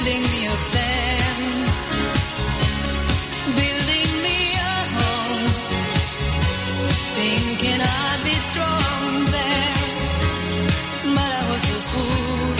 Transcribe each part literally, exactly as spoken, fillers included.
building me a fence, building me a home, thinking I'd be strong there, but I was a fool,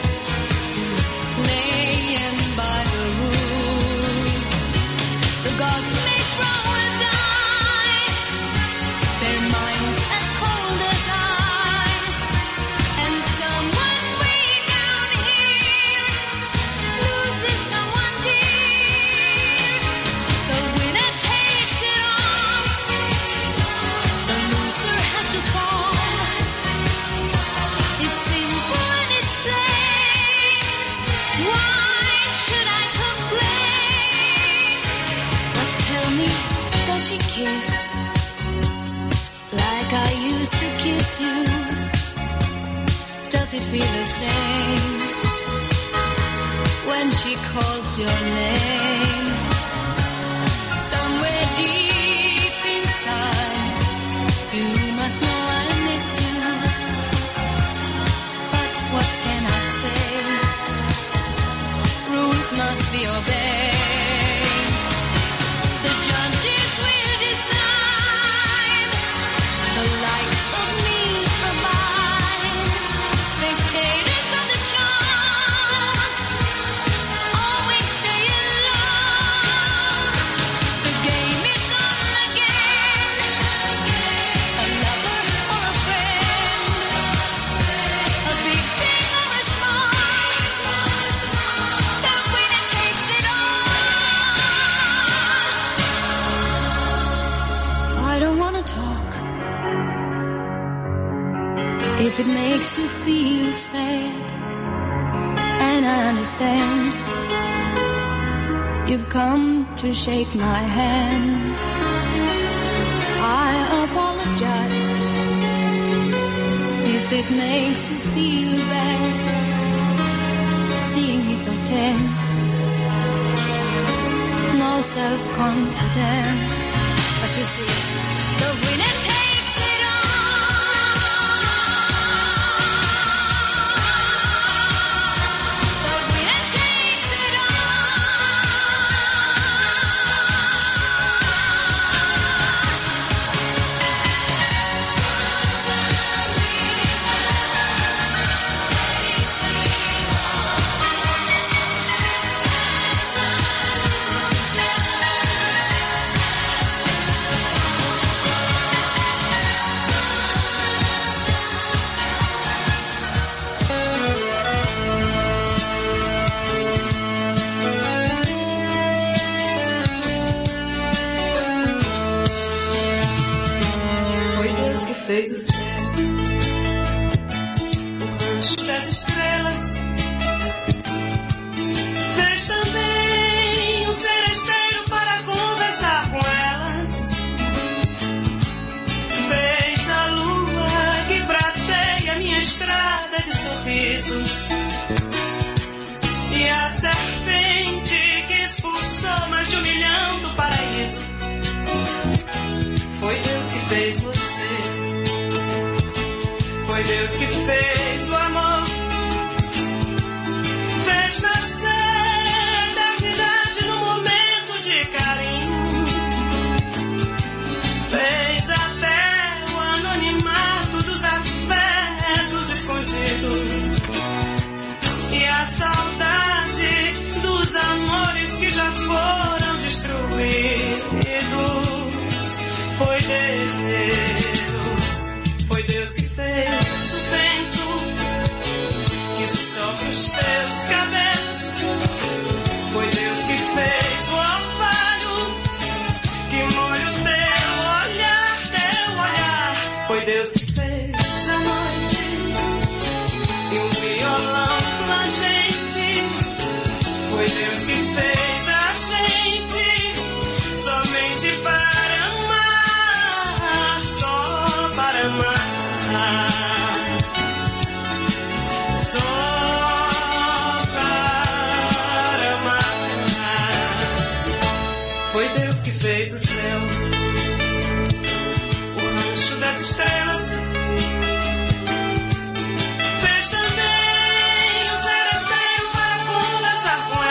laying by the rules. The gods make wrong with ice, their minds as cold as ice, and someone way down here loses someone dear. The winner takes it all, the loser has to fall. It's simple and it's plain, why should I complain? But tell me, does she kiss like I used to kiss you? Does it feel the same when she calls your name? Somewhere deep inside, you must know I miss you. But what can I say? Rules must be obeyed. The judges will decide, the likes of me provide. Spectators of the show always stay alone. The game is on again, a lover or a friend, a big thing or a small, the winner takes it all. I don't wanna talk if it makes you feel sad, and I understand you've come to shake my hand. I apologize if it makes you feel bad, seeing me so tense, no self-confidence. But you see, the winner takes it all. The winner takes it Foi Deus que fez o céu, o rancho das estrelas. Fez também um seresteiro para conversar com elas. Fez a lua que prateia minha estrada de sorrisos, e a serpente que expulsou mais de um milhão do paraíso. Foi Deus que fez você, foi Deus que fez o amor, fez nascer a eternidade no momento de carinho, fez até o anonimato dos afetos escondidos, e a saudade dos amores que já foram destruídos. Foi Deus, foi Deus que fez o vento que sopra os teus cabelos. Foi Deus que fez o orvalho que molha o teu olhar, teu olhar. Foi Deus que fez a noite e um violão plangente. Foi Deus que fez a gente somente para amar, só para amar, só para amar. Foi Deus que fez o céu, o rancho das estrelas. Fez também um seresteiro para conversar com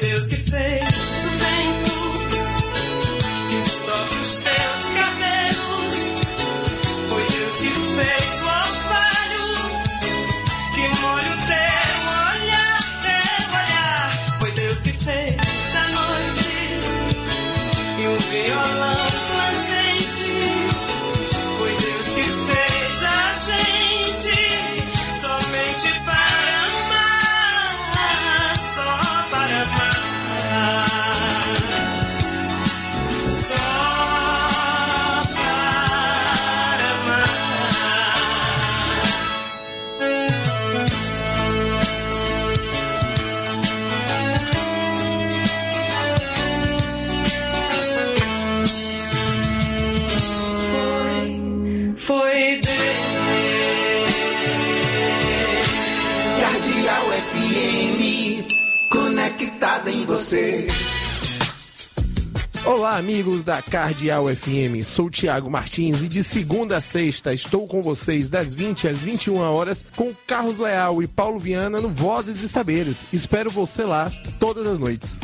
Deus que fez o vento que sopra os teus cabelos. Foi Deus que fez o orvalho que molha o teu olhar, teu olhar. Foi Deus que fez a noite e um violão plangente. Foi Deus que fez a gente somente para amar, só para amar. Só para amar. Foi, foi Deus. Cardeal F M, conectada em você. Olá, amigos da Cardeal F M, sou Tiago Martins e de segunda a sexta estou com vocês das vinte às vinte e uma horas com Carlos Leal e Paulo Viana no Vozes e Saberes. Espero você lá todas as noites.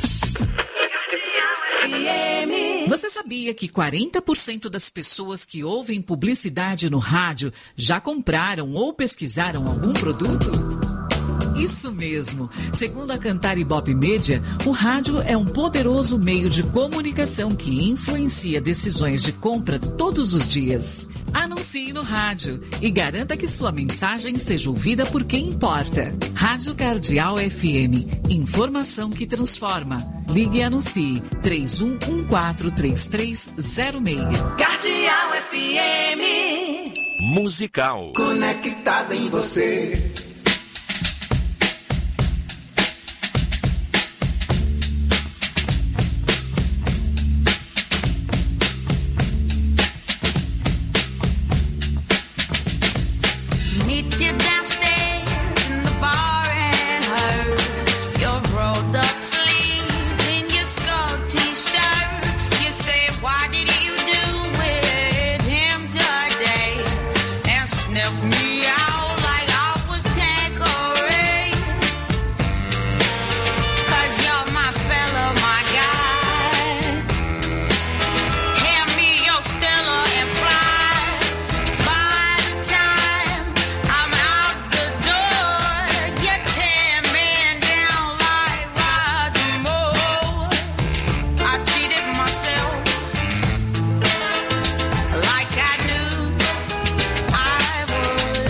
Você sabia que quarenta por cento das pessoas que ouvem publicidade no rádio já compraram ou pesquisaram algum produto? Isso mesmo! Segundo a Cantar Ibope Media, o rádio é um poderoso meio de comunicação que influencia decisões de compra todos os dias. Anuncie no rádio e garanta que sua mensagem seja ouvida por quem importa. Rádio Cardeal F M. Informação que transforma. Ligue e anuncie três um um quatro três três zero seis. Cardeal F M. Musical. Conectada em você. Meet you downstairs in the bar and her. Your rolled up sleeves in your skull t-shirt. You say, what did you do with him today? And sniff me out like I was Tanqueray. 'Cause you're my fella, my guy. Hand me your Stella and fly. By the time I'm out the door, you tear men down like Roger Moore. I cheated myself like I knew I would.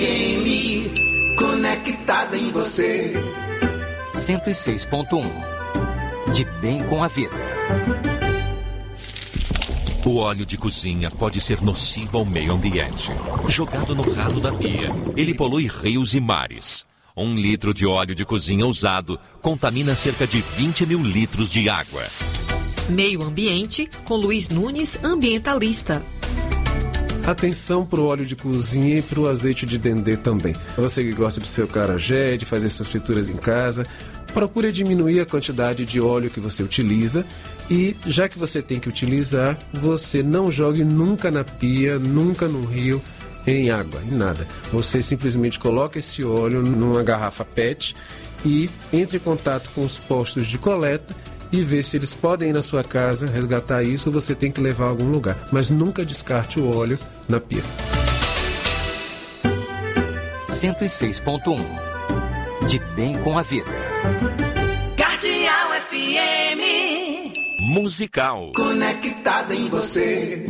M, conectada em você. cento e seis ponto um. De bem com a vida. O óleo de cozinha pode ser nocivo ao meio ambiente. Jogado no ralo da pia, ele polui rios e mares. Um litro de óleo de cozinha usado contamina cerca de vinte mil litros de água. Meio Ambiente, com Luiz Nunes, ambientalista. Atenção para o óleo de cozinha e para o azeite de dendê também. Você que gosta do seu acarajé, de fazer suas frituras em casa, procure diminuir a quantidade de óleo que você utiliza e, já que você tem que utilizar, você não jogue nunca na pia, nunca no rio, em água, em nada. Você simplesmente coloca esse óleo numa garrafa P E T e entre em contato com os postos de coleta e ver se eles podem ir na sua casa resgatar isso ou você tem que levar a algum lugar. Mas nunca descarte o óleo na pia. cento e seis ponto um. De bem com a vida. Cardeal F M. Musical. Conectada em você.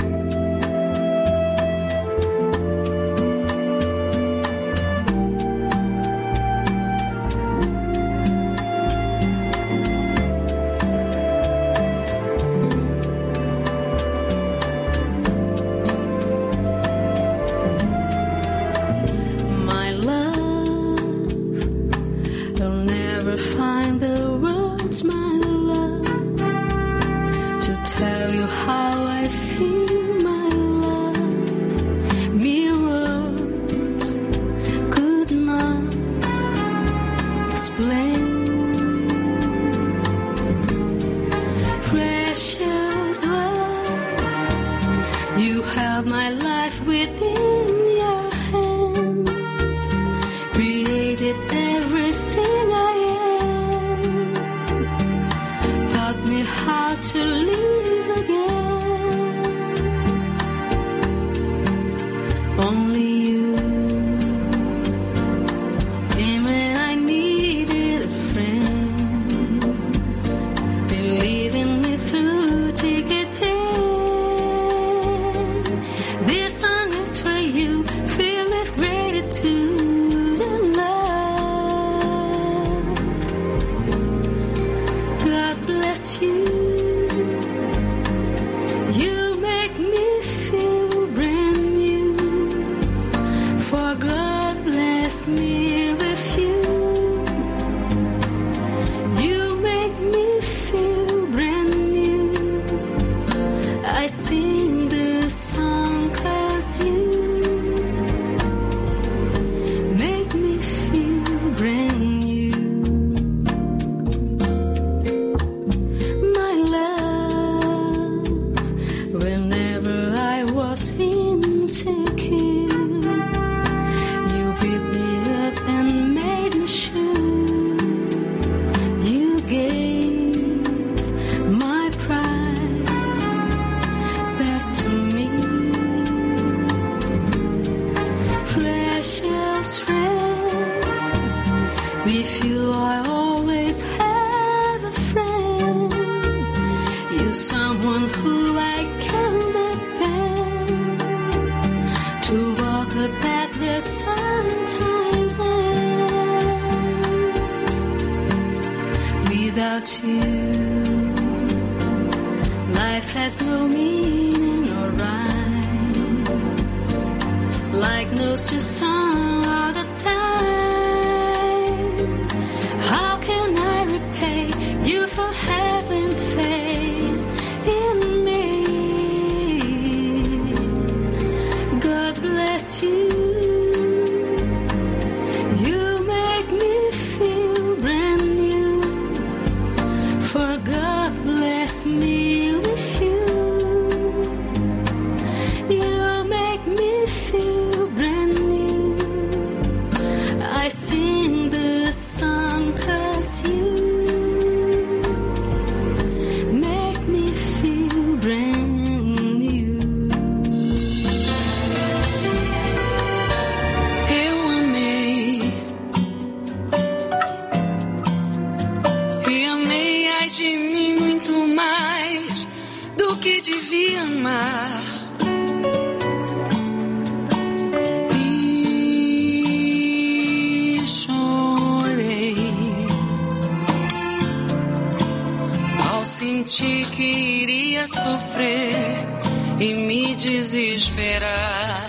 queria sofrer e me desesperar.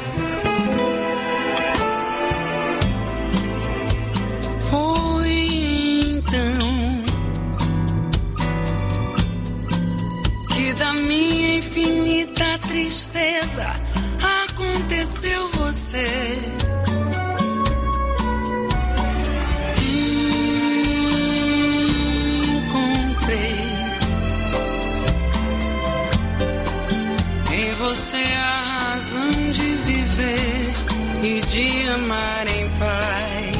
Foi então que da minha infinita tristeza aconteceu você. Você é a razão de viver e de amar em paz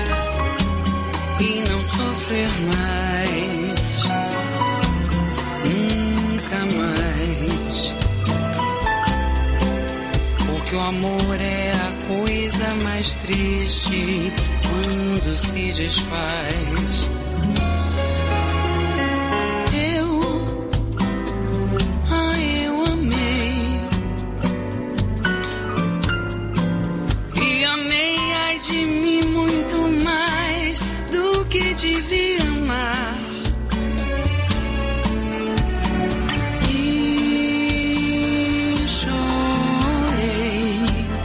e não sofrer mais, nunca mais. Porque o amor é a coisa mais triste quando se desfaz. Devia amar e chorei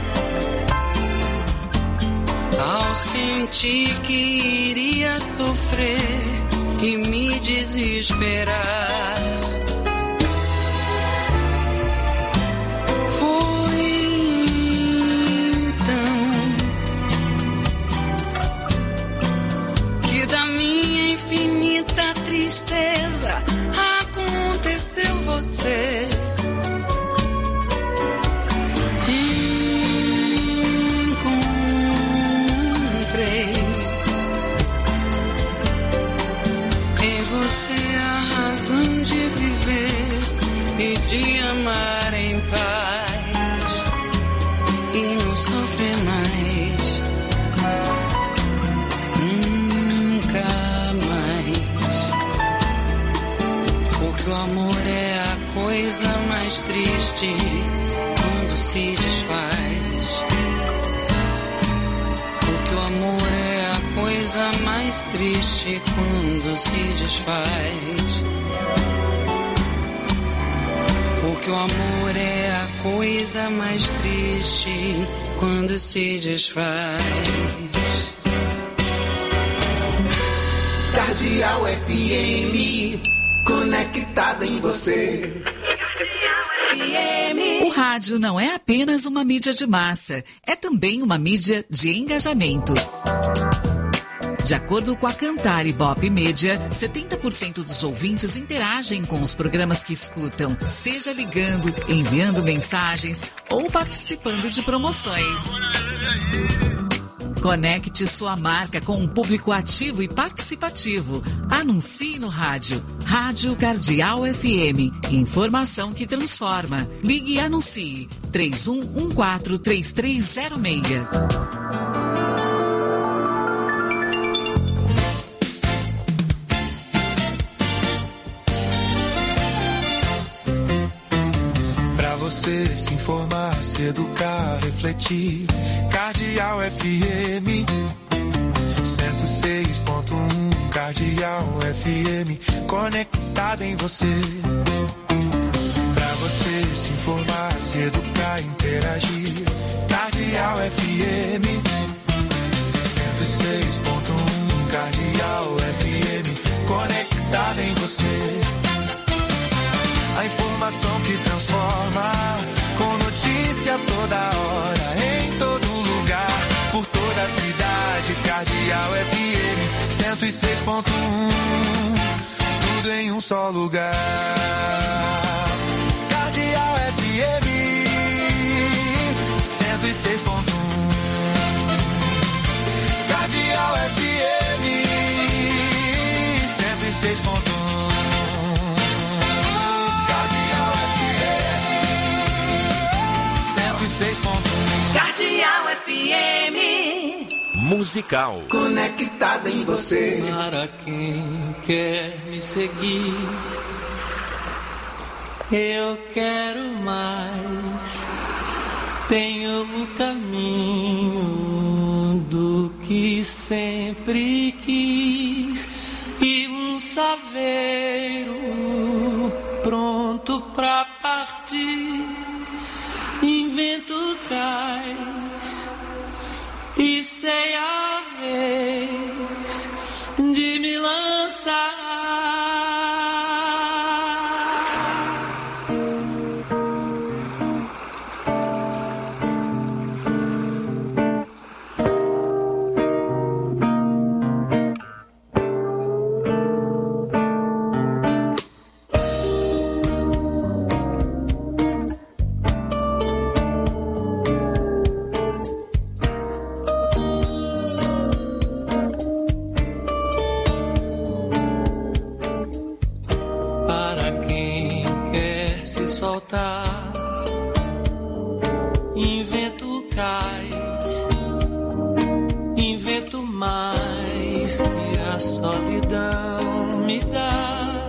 ao sentir que iria sofrer e me desesperar. Tristeza aconteceu você. Encontrei em você a razão de viver e de amar em paz e não sofrer mais. O amor é a coisa mais triste quando se desfaz. Porque o amor é a coisa mais triste quando se desfaz. Porque o amor é a coisa mais triste quando se desfaz. Cardeal F M, conectada em você. O rádio não é apenas uma mídia de massa, é também uma mídia de engajamento. De acordo com a Cantar Ibope Media, setenta por cento dos ouvintes interagem com os programas que escutam, seja ligando, enviando mensagens ou participando de promoções. Conecte sua marca com um público ativo e participativo. Anuncie no rádio. Rádio Cardeal F M. Informação que transforma. Ligue e anuncie. três um um quatro, três três zero seis. Pra você se informar, se educar, refletir. Cardeal F M cento e seis ponto um, Cardeal F M, conectada em você. Pra você se informar, se educar, interagir. Cardeal F M cento e seis ponto um, Cardeal F M, conectada em você. A informação que transforma, com notícia toda hora, em todo lugar, por toda a cidade. Cardeal F M cento e seis ponto um, tudo em um só lugar. Cardeal F M cento e seis ponto um, Cardeal F M cento e seis ponto um. Cardeal F M Musical. Conectada em você. Para quem quer me seguir, eu quero mais. Tenho um caminho do que sempre quis e um saveiro pronto pra partir, invento cais e sei a vez de me lançar. Soltar, invento cais, invento mais que a solidão me dá,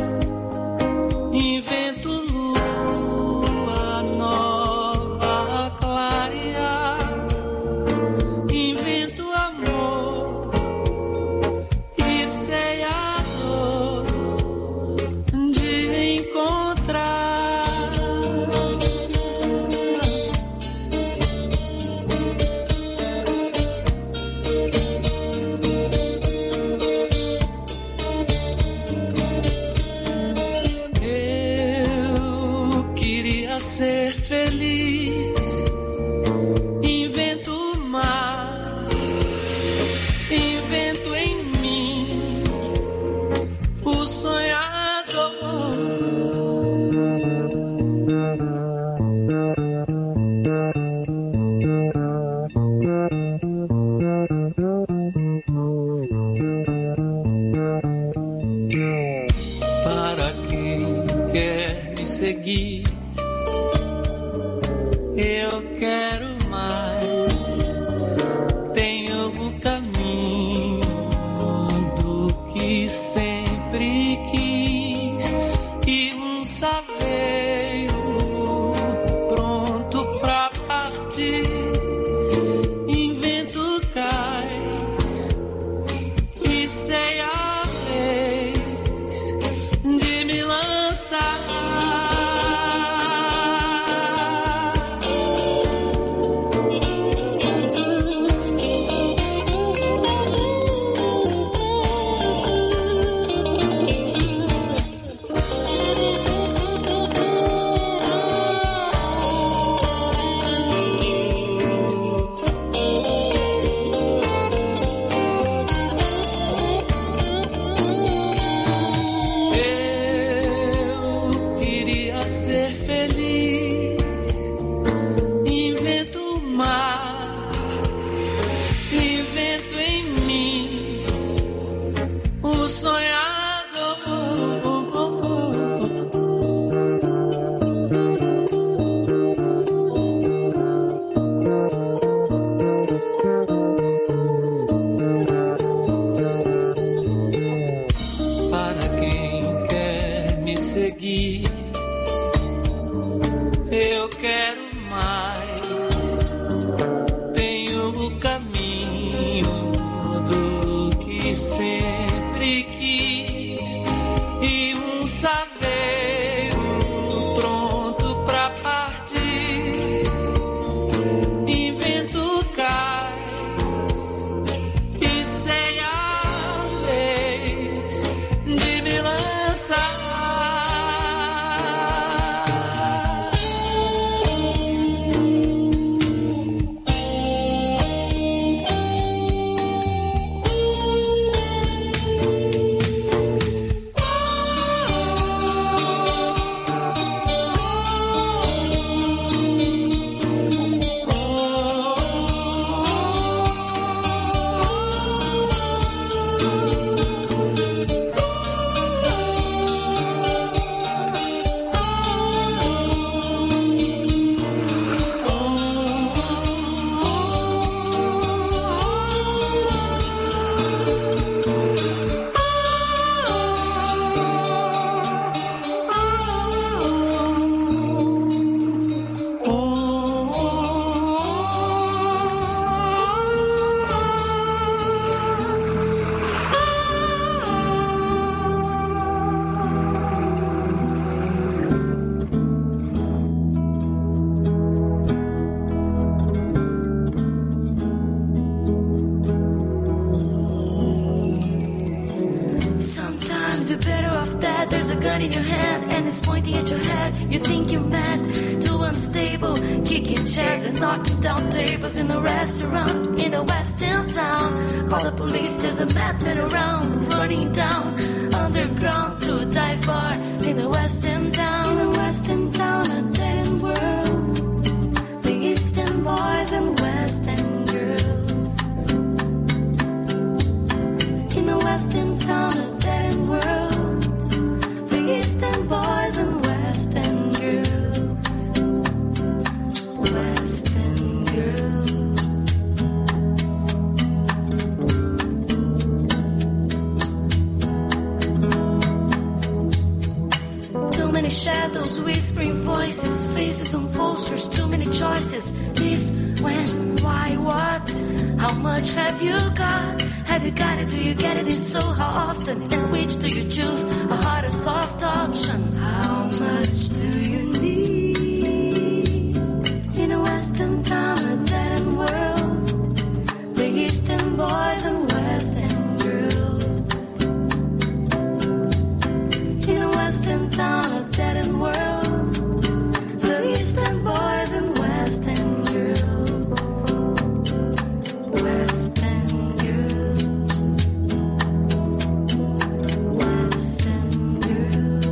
invento lua nova a clarear, invento amor e sei a dor de encontrar. Ser feliz, invento o mar, invento em mim o sonhador. Para quem quer me seguir, eu quero mais, tenho o caminho do que sempre quis e um saveiro pronto pra partir, invento cais e sei a vez de me lançar. Ser feliz, invento o mar, invento em mim o sonhador. Para quem quer me seguir, eu quero mais, tenho o caminho do que sempre quis e um saveiro pronto pra partir, invento cais e sei a vez de me lançar. gun in your hand and it's pointing at your head. You think you're mad, too unstable, kicking chairs and knocking down tables in a restaurant in a western town. Call the police, there's a madman around, running down underground to a dive bar in a western town. In a western town, a dead end world, the eastern boys and western girls. In a western town, a dead end world, the eastern boys and western girls. Western girls. Too many shadows, whispering voices, faces on posters, too many choices. If, when, why, what? How much have you got? Have you got it? Do you get it? If so, how often? And which do you choose? A hard or soft option? How much do you need? In a western town, a dead end world, the eastern boys and western girls. In a western town, a dead end world, the eastern boys and western girls. Western girls. Western girls.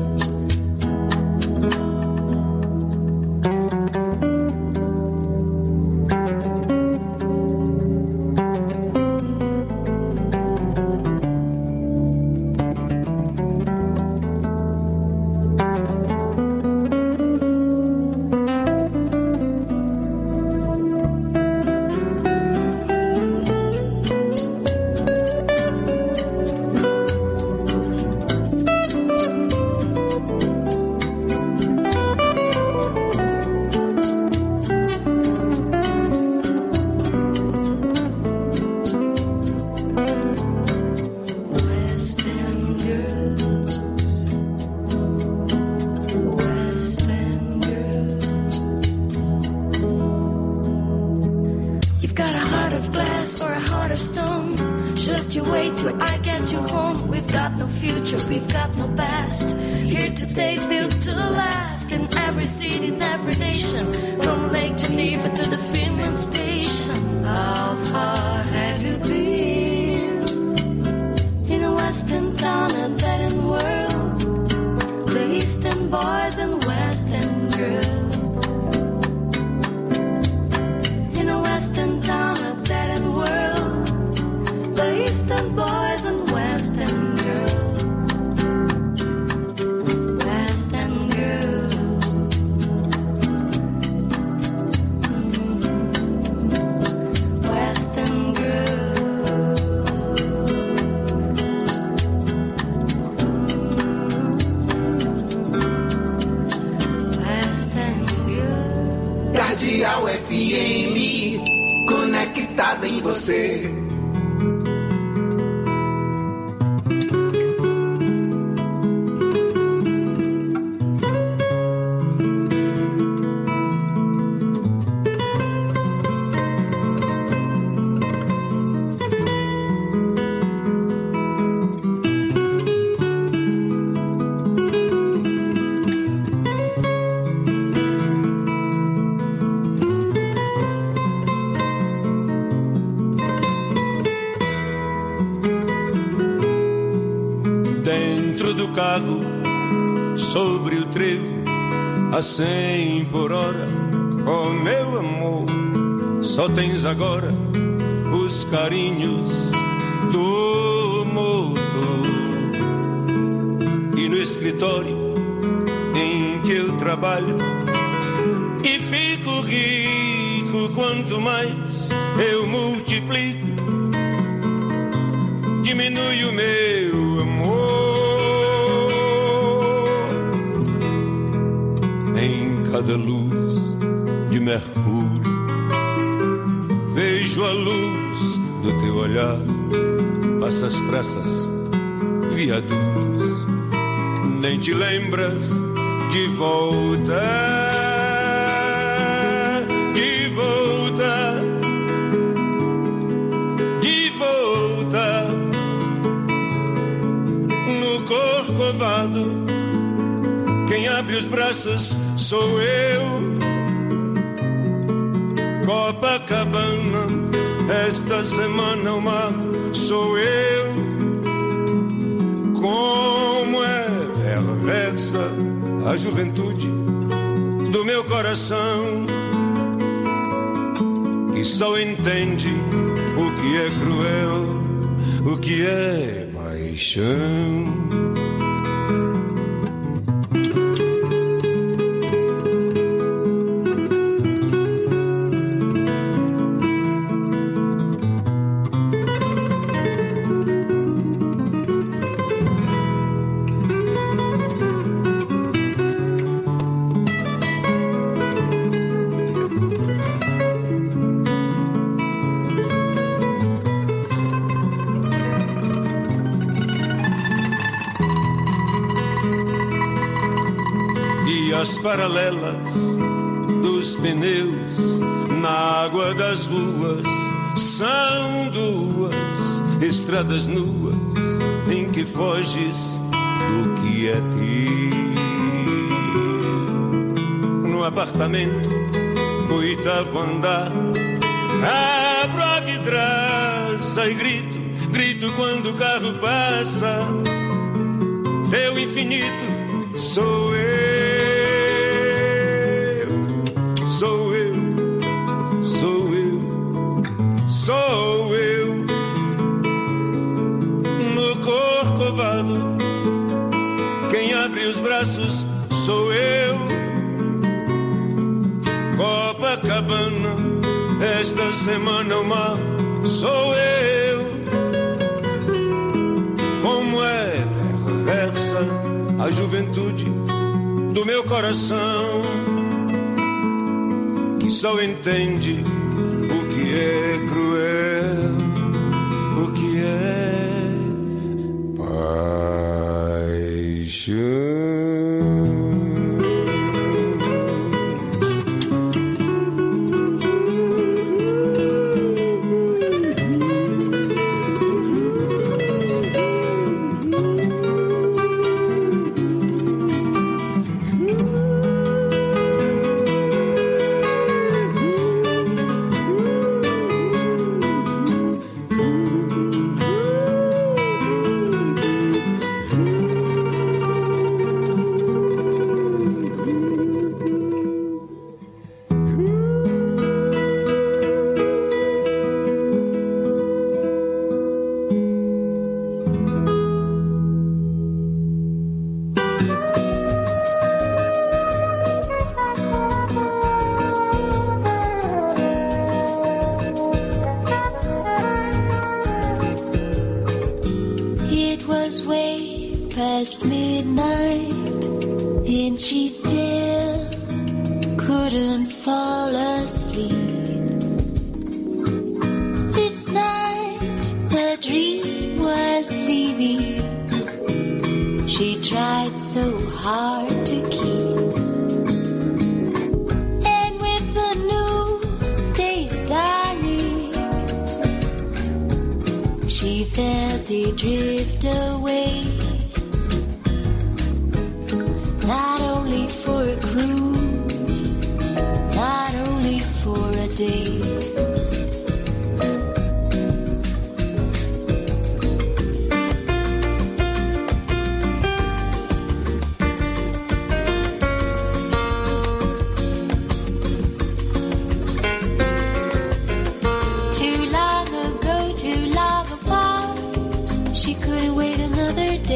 You've got a heart of glass or a heart of stone. Just you wait till I get you home. We've got no future, we've got no past. Here today, built to last. In every city, in every nation, from Lake Geneva to the Finland station. How far have you been? In a western town, a dead end world, the eastern boys and western girls. In a western town, a dead end world, the eastern boys and western girls. Western girls. Mm-hmm. Western girls. Mm-hmm. Western girls. Cardeal F M, conectada em você. Sobre o trevo a cem por hora, oh meu amor, só tens agora os carinhos do motor. E no escritório em que eu trabalho e fico rico, quanto mais eu multiplico, diminui o meu amor. Cada luz de mercúrio vejo a luz do teu olhar, passa às pressas viadutos, nem te lembras de volta, de volta, de volta no Corcovado braços sou eu. Copacabana, esta semana o mar sou eu. Como é perversa a juventude do meu coração, que só entende o que é cruel, o que é paixão. As paralelas dos pneus na água das ruas são duas estradas nuas em que foges do que é teu. No apartamento, oitavo andar, abro a vidraça e grito, grito quando o carro passa. Teu infinito sou eu. Sou eu, sou eu, sou eu. No corcovado, quem abre os braços sou eu. Copacabana, esta semana o mar sou eu. Como é perversa a juventude do meu coração, só entende o que é cruel, o que é paixão. Past midnight, and she still couldn't fall asleep. This night, the dream was leaving. She tried so hard to keep. And with the new day's dawning, she felt it drift away. Not only for a cruise, not only for a day. Too long ago, too long apart, she couldn't wait another day.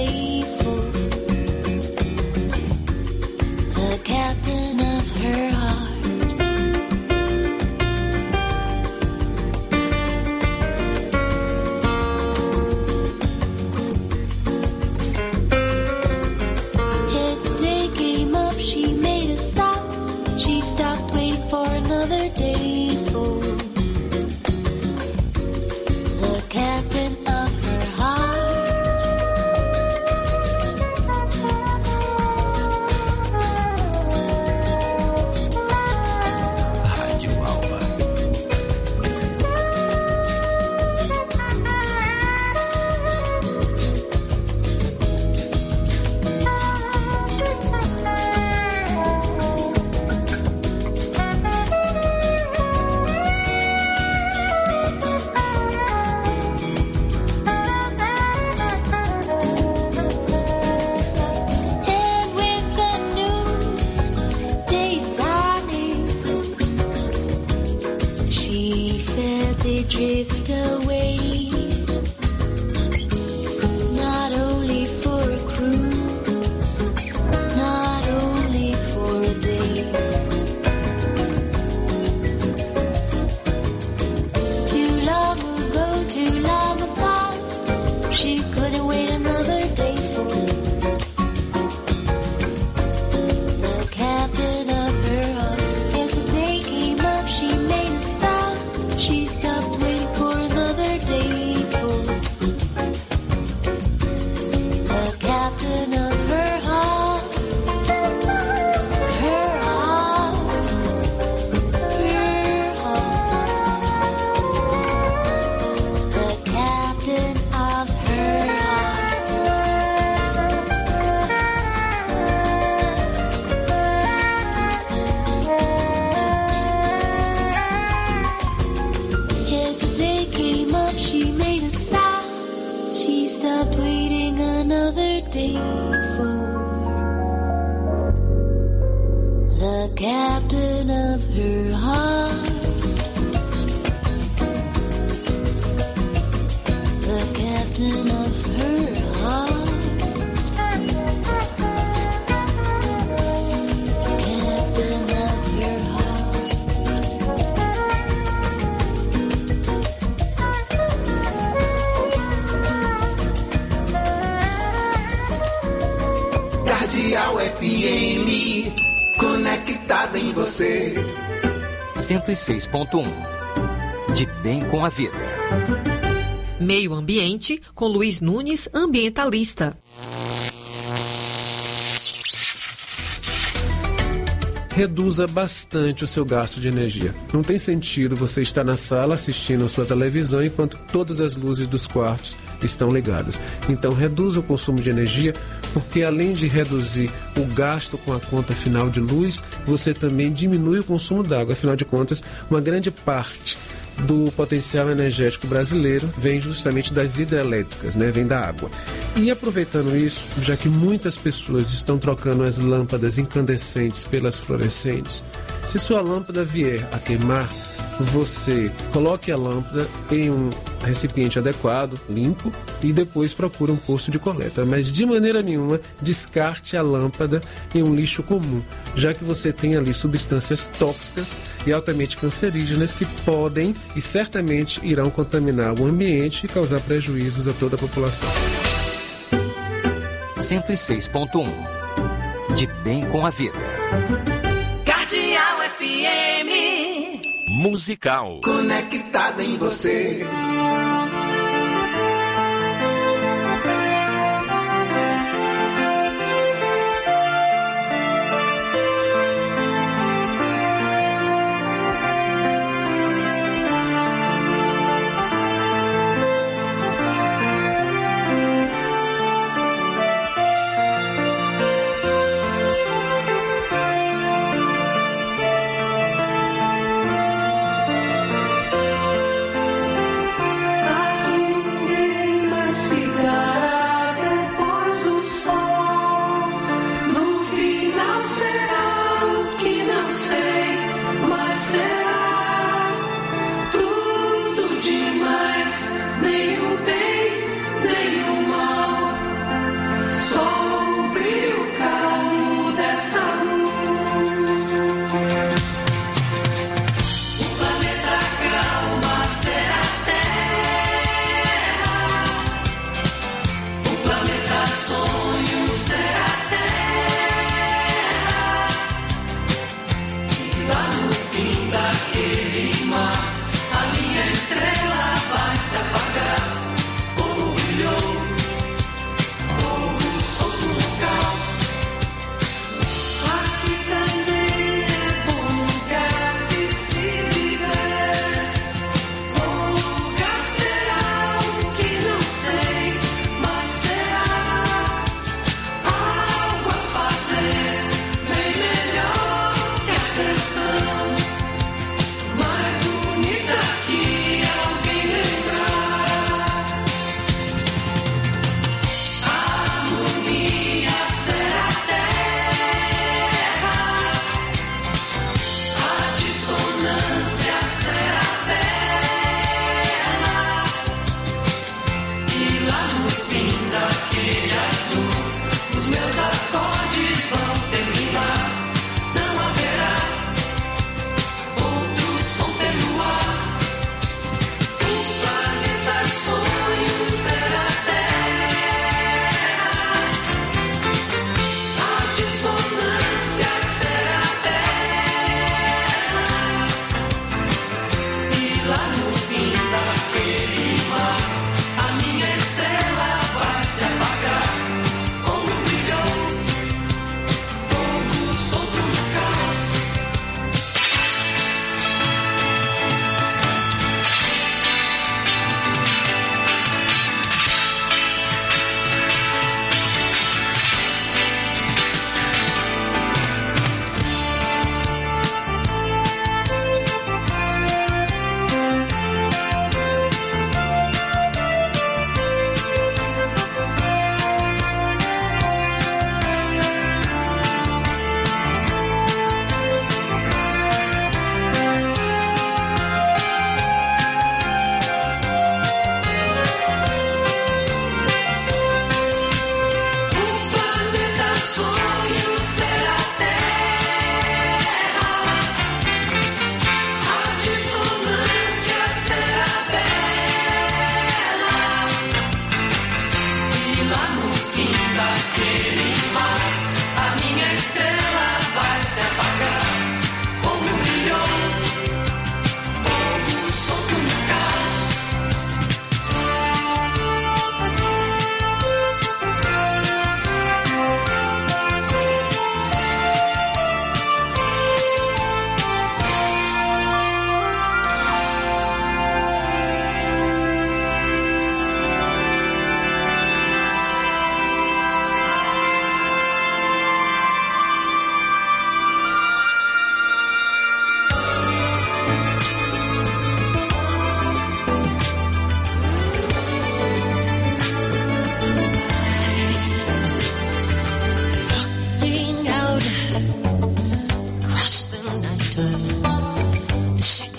drift away, not only for a cruise, not only for a day. Too long ago, too long apart, she couldn't wait another day for the captain of her heart. As the day came up, she made a stop. She stopped waiting for another day for the captain of her heart. Her heart, her heart, the captain of her As the day came up, she made a stop. She stopped waiting another day for the captain of her heart. The captain of her heart. Captain of her heart. Cardeal F M, conectada em você. cento e seis ponto um. De bem com a vida. Meio Ambiente, com Luiz Nunes, ambientalista. Reduza bastante o seu gasto de energia. Não tem sentido você estar na sala assistindo a sua televisão enquanto todas as luzes dos quartos estão ligadas. Então reduza o consumo de energia, porque além de reduzir o gasto com a conta final de luz, você também diminui o consumo d'água. Afinal de contas, uma grande parte do potencial energético brasileiro vem justamente das hidrelétricas, né? Vem da água. E aproveitando isso, já que muitas pessoas estão trocando as lâmpadas incandescentes pelas fluorescentes, se sua lâmpada vier a queimar, você coloque a lâmpada em um recipiente adequado, limpo, e depois procure um posto de coleta. Mas de maneira nenhuma descarte a lâmpada em um lixo comum, já que você tem ali substâncias tóxicas e altamente cancerígenas que podem e certamente irão contaminar o ambiente e causar prejuízos a toda a população. cento e seis ponto um. De bem com a vida. Cardeal F M. Musical. Conectada em você.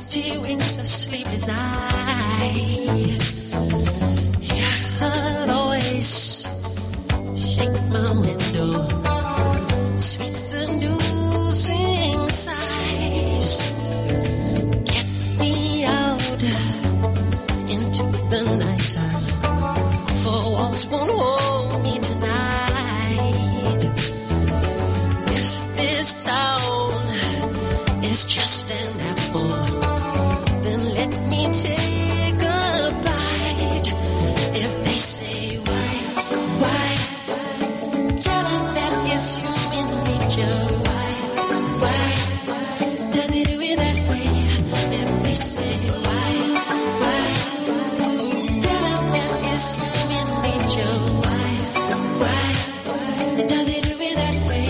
She winks a sleepless eye. Hear her voice shake my window. Sweet seducing sighs. Get me out into the nighttime. For walls won't hold me tonight. If this town is just an apple, then let me take a bite. If they say why, why, tell them that it's human nature. Why, why, does it do it that way? If they say why, why, tell them that it's human nature. Why, why, does it do it that way?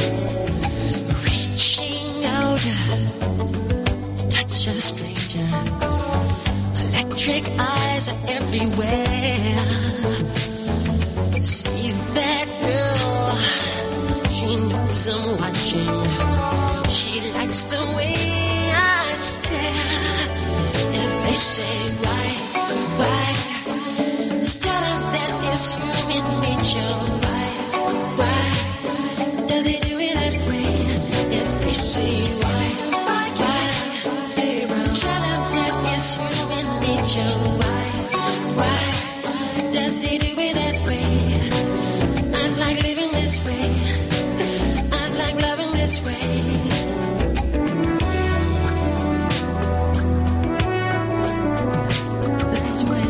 Reaching out, touch a stranger. Electric eyes are everywhere. See that girl, she knows I'm watching. She likes the way I stare. If they say why, why, tell them that it's human nature. Why, why, does it do it that way? If they say why, why, tell them that it's human nature. Why, why, does it do it that way? I'd like living this way. I'd like loving this way. That way.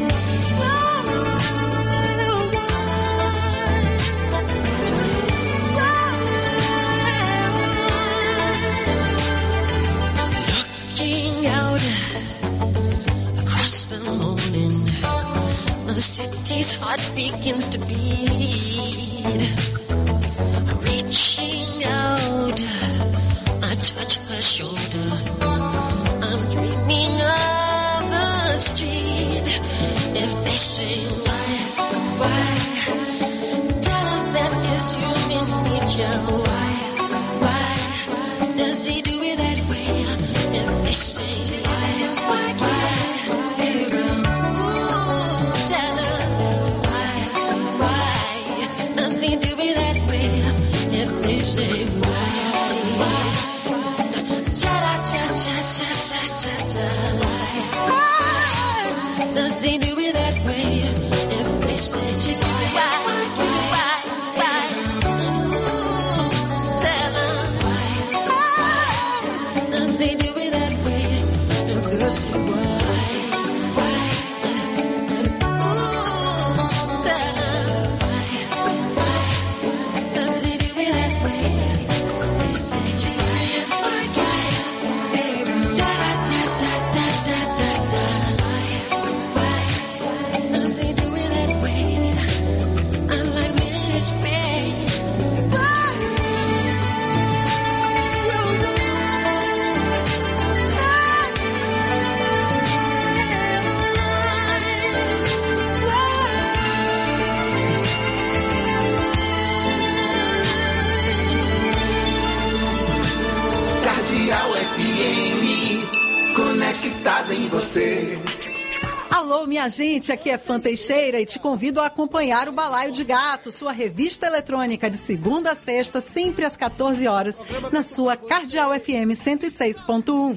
Looking out across the morning, the city's heart begins to beat. Reaching out, I touch her shoulder. I'm dreaming of the street. If they say why, why, tell them that it's human nature. Why, why, does he do it that way? If they say why, why, why, tell them why, why, does he do it that way? If they say why, why, cha cha cha cha cha cha cha, why, does he do it that way? If they say why, why, why, why, tell them why, does he do it that way? If they say why, why, tell them why, why, does he do it that way? They say why, why, da da da da da da da da, why, does he do it that way? I like living this way. Why? Cardeal F M, conectada em você. Alô, minha gente, aqui é Fã Teixeira e te convido a acompanhar o Balaio de Gato, sua revista eletrônica de segunda a sexta, sempre às quatorze horas, na sua Cardeal F M cento e seis ponto um.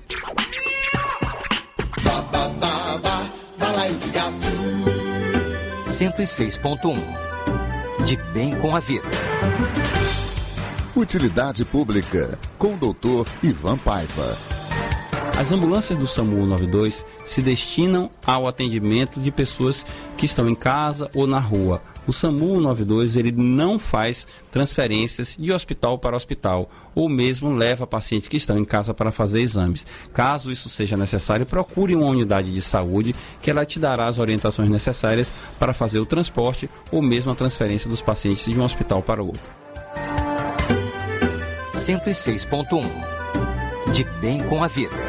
Balaio de Gato. cento e seis ponto um. De bem com a vida. Utilidade Pública, com o doutor Ivan Paiva. As ambulâncias do SAMU noventa e dois se destinam ao atendimento de pessoas que estão em casa ou na rua. O SAMU noventa e dois ele não faz transferências de hospital para hospital, ou mesmo leva pacientes que estão em casa para fazer exames. Caso isso seja necessário, procure uma unidade de saúde que ela te dará as orientações necessárias para fazer o transporte ou mesmo a transferência dos pacientes de um hospital para outro. cento e seis ponto um. De bem com a vida.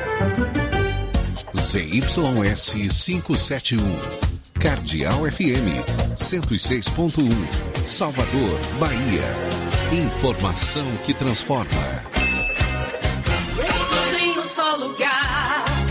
Z Y S quinhentos e setenta e um. Cardeal F M cento e seis ponto um. Salvador, Bahia. Informação que transforma. Tudo em um só lugar.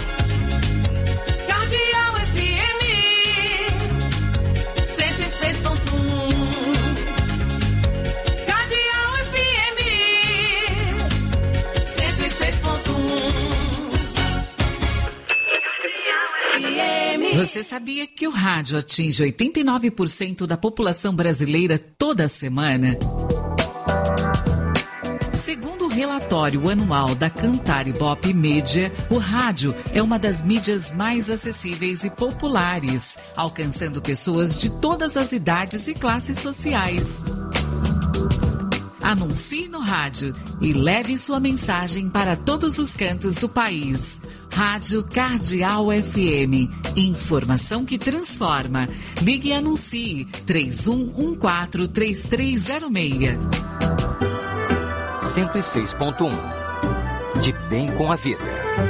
Você sabia que o rádio atinge oitenta e nove por cento da população brasileira toda semana? Segundo o relatório anual da Cantar Ibope Mídia, o rádio é uma das mídias mais acessíveis e populares, alcançando pessoas de todas as idades e classes sociais. Anuncie no rádio e leve sua mensagem para todos os cantos do país. Rádio Cardeal F M. Informação que transforma. Ligue e anuncie três um um quatro, três três zero seis. cento e seis ponto um. De bem com a vida.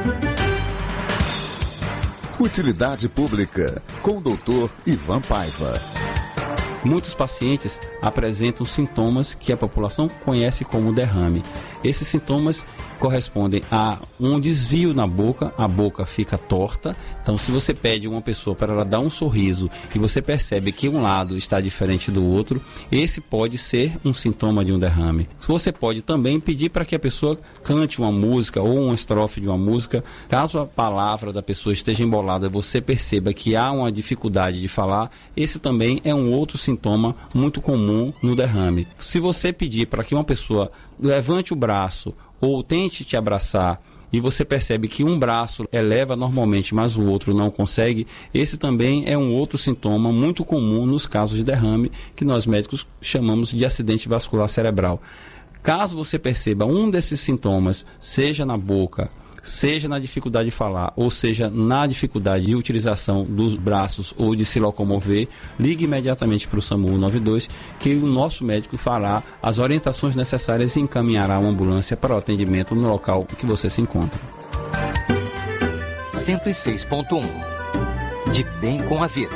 Utilidade Pública, com o doutor Ivan Paiva. Muitos pacientes apresentam sintomas que a população conhece como derrame. Esses sintomas correspondem a um desvio na boca, a boca fica torta. Então, se você pede uma pessoa para ela dar um sorriso e você percebe que um lado está diferente do outro, esse pode ser um sintoma de um derrame. Você pode também pedir para que a pessoa cante uma música ou uma estrofe de uma música. Caso a palavra da pessoa esteja embolada, você perceba que há uma dificuldade de falar, esse também é um outro sintoma muito comum no derrame. Se você pedir para que uma pessoa levante o braço ou tente te abraçar e você percebe que um braço eleva normalmente, mas o outro não consegue, esse também é um outro sintoma muito comum nos casos de derrame, que nós médicos chamamos de acidente vascular cerebral. Caso você perceba um desses sintomas, seja na boca, seja na dificuldade de falar, ou seja na dificuldade de utilização dos braços ou de se locomover, ligue imediatamente para o SAMU nove dois, que o nosso médico fará as orientações necessárias e encaminhará uma ambulância para o atendimento no local que você se encontra. cento e seis ponto um. De bem com a vida.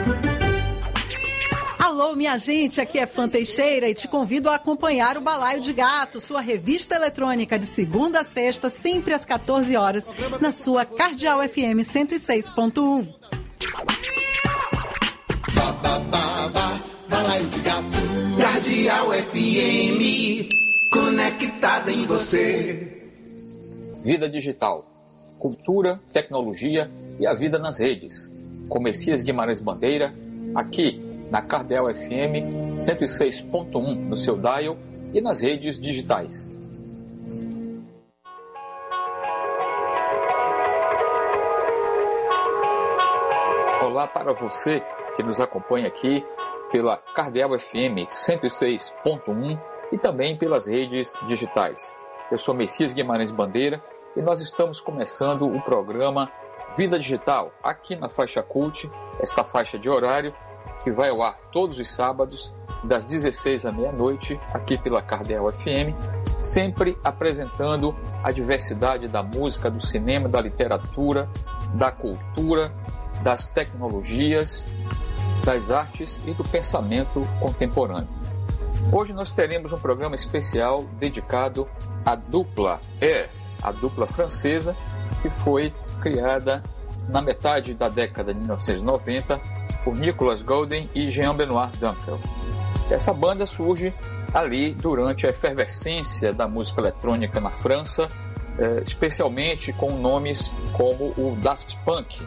Alô, minha gente, aqui é Fã Teixeira e te convido a acompanhar o Balaio de Gato, sua revista eletrônica de segunda a sexta, sempre às quatorze horas, na sua Cardeal F M cento e seis ponto um. Ba, ba, ba, ba, Balaio de Gato. Cardeal F M, conectada em você. Vida digital, cultura, tecnologia e a vida nas redes. Com Messias Guimarães Bandeira, aqui na Cardeal F M cento e seis ponto um no seu dial e nas redes digitais. Olá para você que nos acompanha aqui pela Cardeal F M cento e seis ponto um e também pelas redes digitais. Eu sou Messias Guimarães Bandeira e nós estamos começando o programa Vida Digital aqui na faixa Cult, esta faixa de horário que vai ao ar todos os sábados, das dezesseis à meia-noite, aqui pela Cardeal F M, sempre apresentando a diversidade da música, do cinema, da literatura, da cultura, das tecnologias, das artes e do pensamento contemporâneo. Hoje nós teremos um programa especial dedicado à dupla Air, a dupla francesa, que foi criada na metade da década de mil novecentos e noventa por Nicolas Golden e Jean-Benoît Dunkel. Essa banda surge ali durante a efervescência da música eletrônica na França, especialmente com nomes como o Daft Punk,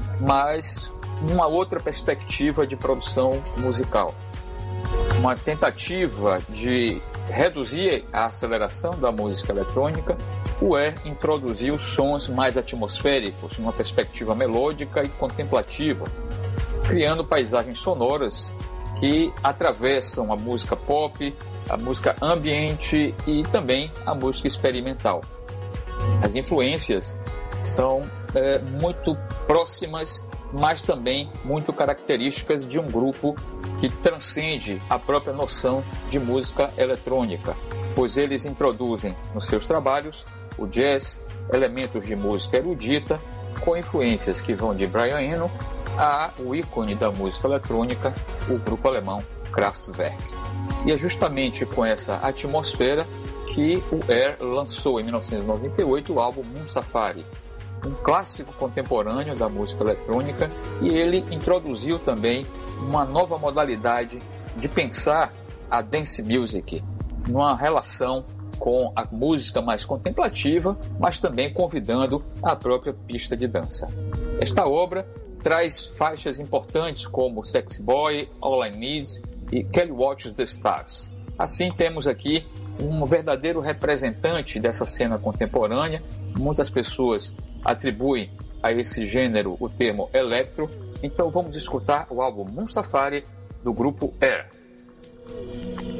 mas uma outra perspectiva de produção musical. Uma tentativa de reduzir a aceleração da música eletrônica, o Air introduziu sons mais atmosféricos, uma perspectiva melódica e contemplativa, criando paisagens sonoras que atravessam a música pop, a música ambiente e também a música experimental. As influências são é, muito próximas, mas também muito características de um grupo que transcende a própria noção de música eletrônica, pois eles introduzem nos seus trabalhos o jazz, elementos de música erudita, com influências que vão de Brian Eno a o ícone da música eletrônica, o grupo alemão Kraftwerk. E é justamente com essa atmosfera que o Air lançou em mil novecentos e noventa e oito o álbum Moon Safari, um clássico contemporâneo da música eletrônica, e ele introduziu também uma nova modalidade de pensar a dance music, numa relação com a música mais contemplativa, mas também convidando a própria pista de dança. Esta obra traz faixas importantes como Sexy Boy, All I Need e Kelly Watches the Stars. Assim, temos aqui um verdadeiro representante dessa cena contemporânea. Muitas pessoas atribuem a esse gênero o termo electro. Então vamos escutar o álbum Moon Safari do grupo Air.